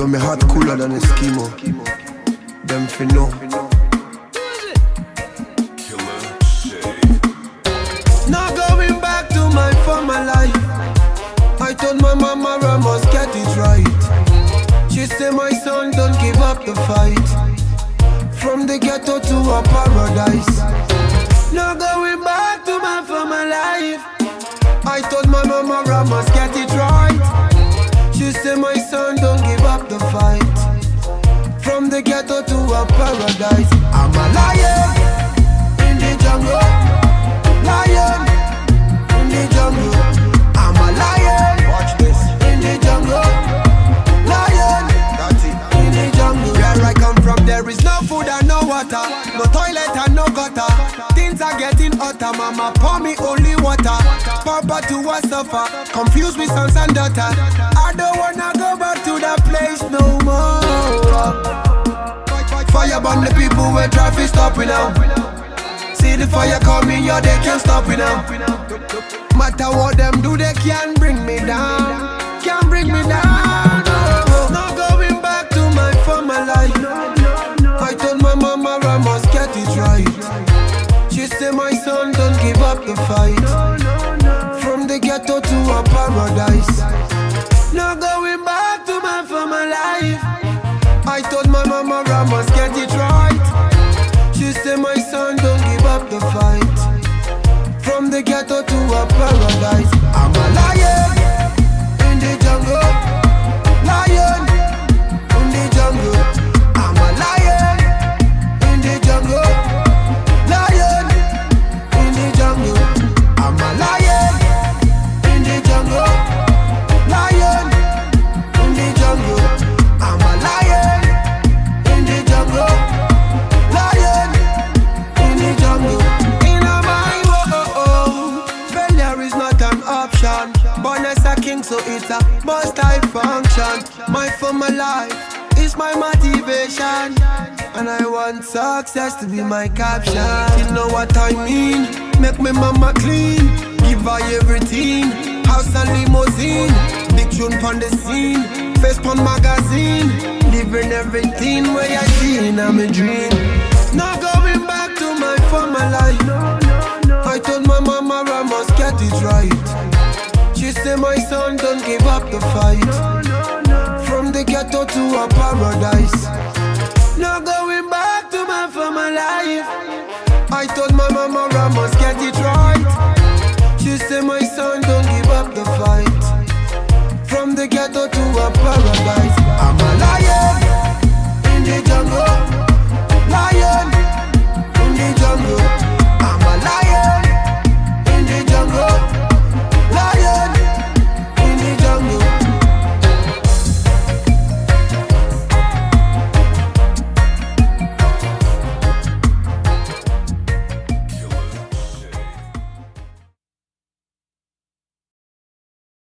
Yo, me heart cooler than Eskimo. Them fi know. Now going back to my former life. I told my mama I must get it right. She said, my son, don't give up the fight. From the ghetto to a paradise. Now going back to my former life. I told my mama I must get it right. She said, my son, don't give up the fight. From the ghetto to a paradise. I'm a lion in the jungle. Lion in the jungle. I'm a lion. Watch this. In the jungle. Lion. That's it. In the jungle. Where I come from, there is no food and no water, no toilet and no gutter. Things are getting hotter. Mama pour me only water. Papa to a suffer, confused with sons and daughter. I don't wanna go back to that place no more. Fire burn the people where traffic stopping now. See the fire coming, yeah, they can't stop it now. Matter what them do, they can't bring me down. Can't bring me down. No, not going back to my former life. I told my mama I must get it right. She said, my son, don't give up the fight. From the ghetto to a paradise. Not going back to my former life. I told my mama I must get it right. She said, my son, don't give up the fight. From the ghetto to a paradise. I'm a lion in the jungle. Lion in the jungle. I'm a lion in the jungle. Lion in the jungle. I'm a lion in the jungle. Lion in the jungle. I'm a lion in the jungle. Lion in the jungle. In a mind, oh, failure is not an option. Born as a king, so it's a multi-function. My former life is my motivation, and I want success to be my caption. You know what I mean? Make me mama clean, give her everything. House and limousine, big tune pon the scene. Face pon magazine, living everything where I see in a dream. Now going back to my former life. I told my mama I must get it right. She said, my son, don't give up the fight. From the ghetto to a paradise. Now going back to my former life. I told my mama I must get it